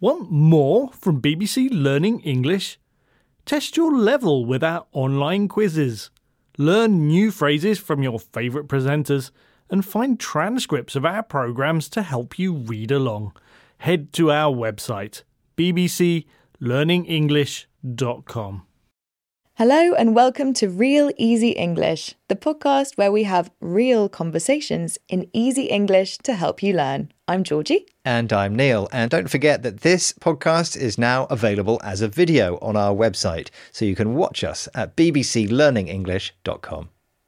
Want more from BBC Learning English? Test your level with our online quizzes. Learn new phrases from your favourite presenters and find transcripts of our programmes to help you read along. Head to our website, bbclearningenglish.com. Hello and welcome to Real Easy English, the podcast where we have real conversations in easy English to help you learn. I'm Georgie. And I'm Neil. And don't forget that this podcast is now available as a video on our website, so you can watch us at bbclearningenglish.com.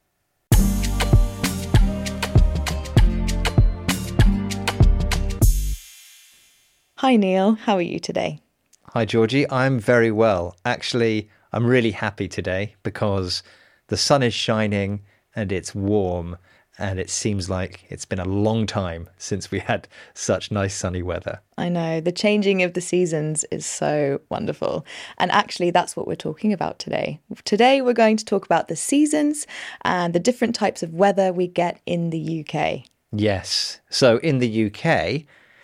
Hi Neil, how are you today? Hi Georgie, I'm very well. Actually, I'm really happy today because the sun is shining and it's warm and it seems like it's been a long time since we had such nice sunny weather. I know, the changing of the seasons is so wonderful. And actually, that's what we're talking about today. Today, we're going to talk about the seasons and the different types of weather we get in the UK. Yes. So in the UK,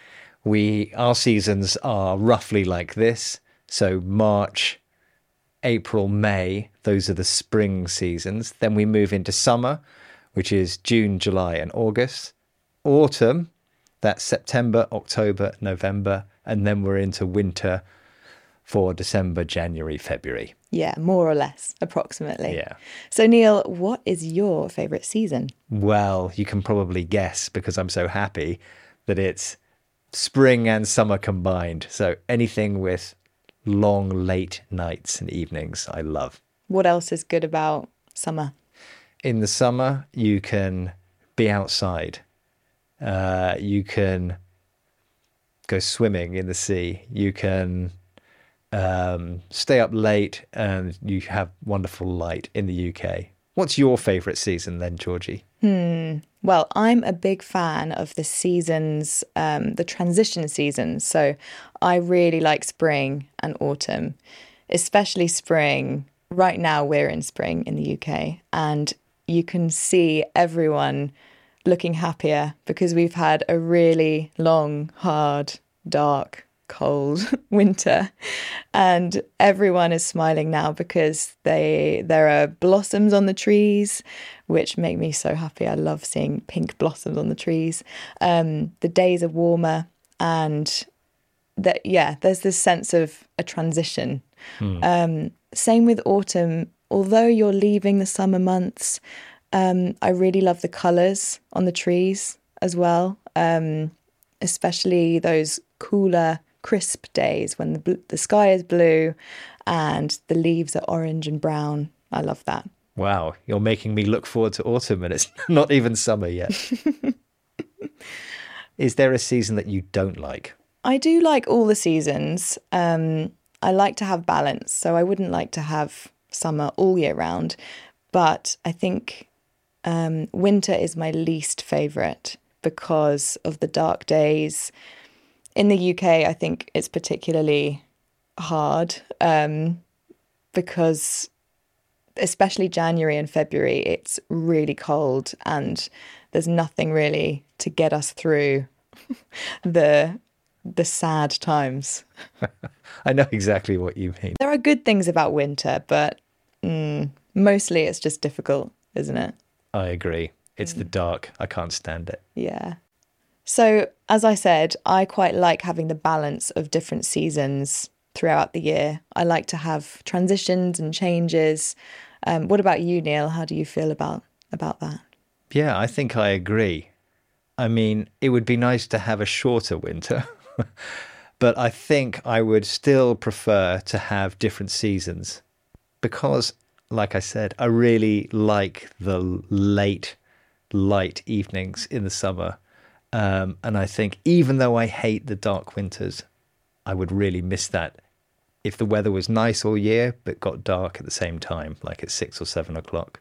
our seasons are roughly like this. So March, April, May, those are the spring seasons. Then we move into summer, which is June, July and August. Autumn, that's September, October, November. And then we're into winter for December, January, February. Yeah, more or less, approximately. Yeah. So Neil, what is your favourite season? Well, you can probably guess because I'm so happy that it's spring and summer combined. So anything with long, late nights and evenings, I love. What else is good about summer? In the summer, you can be outside. You can go swimming in the sea. You can stay up late and you have wonderful light in the UK. What's your favourite season then, Georgie? Well, I'm a big fan of the seasons, the transition seasons. So I really like spring and autumn, especially spring. Right now we're in spring in the UK and you can see everyone looking happier because we've had a really long, hard, dark, cold winter and everyone is smiling now because there are blossoms on the trees, which make me so happy. I love seeing pink blossoms on the trees. The days are warmer and there's this sense of a transition. Same with autumn. Although you're leaving the summer months, I really love the colours on the trees as well, especially those cooler, crisp days when the sky is blue and the leaves are orange and brown. I love that. Wow, you're making me look forward to autumn and it's not even summer yet. Is there a season that you don't like? I do like all the seasons. I like to have balance, so I wouldn't like to have summer all year round. But I think winter is my least favourite because of the dark days. In the UK, I think it's particularly hard because especially January and February, it's really cold and there's nothing really to get us through the sad times. I know exactly what you mean. There are good things about winter, but mostly it's just difficult, isn't it? I agree. It's the dark. I can't stand it. Yeah. So, as I said, I quite like having the balance of different seasons throughout the year. I like to have transitions and changes. What about you, Neil? How do you feel about that? Yeah, I think I agree. I mean, it would be nice to have a shorter winter, but I think I would still prefer to have different seasons because, like I said, I really like the late, light evenings in the summer. And I think even though I hate the dark winters, I would really miss that if the weather was nice all year, but got dark at the same time, like at 6 or 7 o'clock.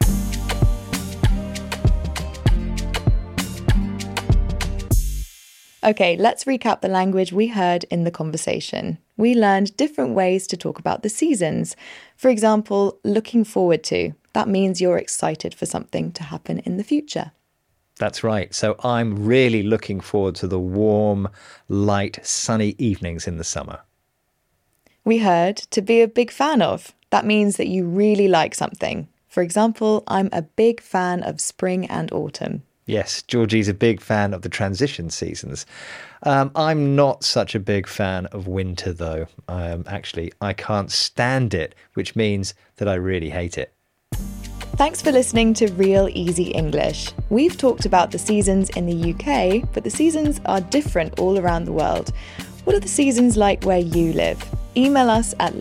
Okay, let's recap the language we heard in the conversation. We learned different ways to talk about the seasons. For example, looking forward to. That means you're excited for something to happen in the future. That's right. So I'm really looking forward to the warm, light, sunny evenings in the summer. We heard to be a big fan of. That means that you really like something. For example, I'm a big fan of spring and autumn. Yes, Georgie's a big fan of the transition seasons. I'm not such a big fan of winter, though. Actually, I can't stand it, which means that I really hate it. Thanks for listening to Real Easy English. We've talked about the seasons in the UK, but the seasons are different all around the world. What are the seasons like where you live? Email us at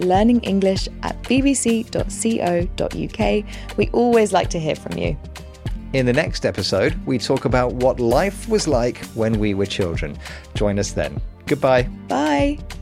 learningenglish@bbc.co.uk. We always like to hear from you. In the next episode, we talk about what life was like when we were children. Join us then. Goodbye. Bye.